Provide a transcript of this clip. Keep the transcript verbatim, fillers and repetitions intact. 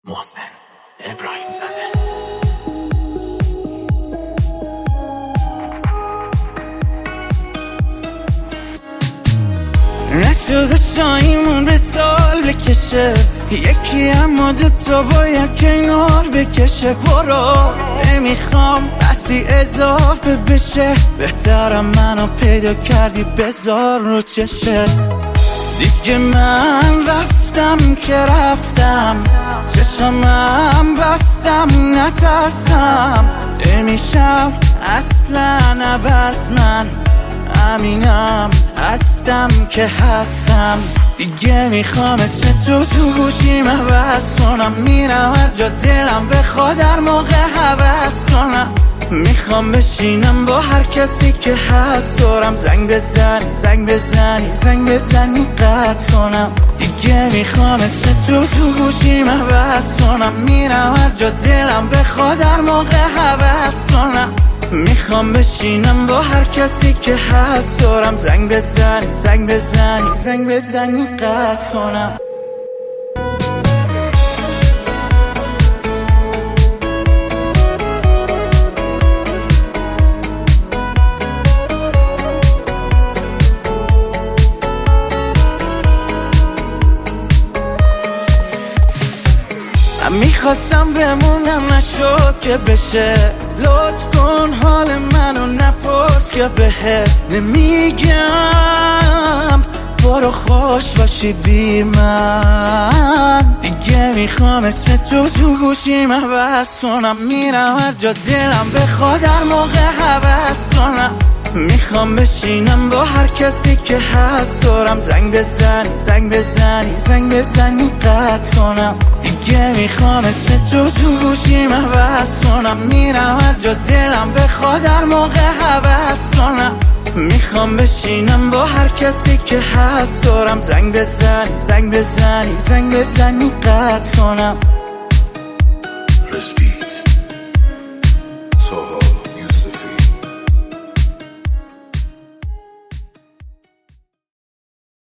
محسن ابراهیم زاده. نشده شایمون به سال بکشه یکی، اما دوتا باید کنار بکشه. برو نمیخوام بسی اضافه بشه، بهترم منو پیدا کردی بذار رو چشت. دیگه من رفتم که رفتم، چشمم بستم نترسم. نمیشم اصلا عوض، من امینم هستم که هستم. دیگه میخوام اسم تو تو گوشیم عوض کنم، میرم هر جا دلم بخواد در موقع حوض کنم. میخوام بشینم با هر کسی که هست دورم، زنگ بزنی زنگ بزنی زنگ بزنی قطع کنم. دیگه میخوام اسم تو تو گوشیم عوض کنم، میرم هر جا دلم بخواد در موقع حوض کنم. میخوام بشینم با هر کسی که هست دورم، زنگ بزنی زنگ بزنی زنگ بزنی قطع کنم. میخواستم بمونم نشد که بشه، لطف کن حال منو نپرس که بهت نمیگم. برو خوش باشی بی من. دیگه میخوام اسم تو تو گوشیم عوض کنم، میرم هر جا دلم بخواد در موقع حوض کنم. میخوام بشینم با هر کسی که هست دورم، زنگ بزنی زنگ بزنی زنگ بزنی قطع کنم. دیگه میخوام اسم تو تو گوشیم عوض کنم، میرم هر جا دلم بخواد در موقع حوض کنم. میخوام بشینم با هر کسی که هست دورم، زنگ بزنی زنگ بزنی زنگ بزنی قطع کنم.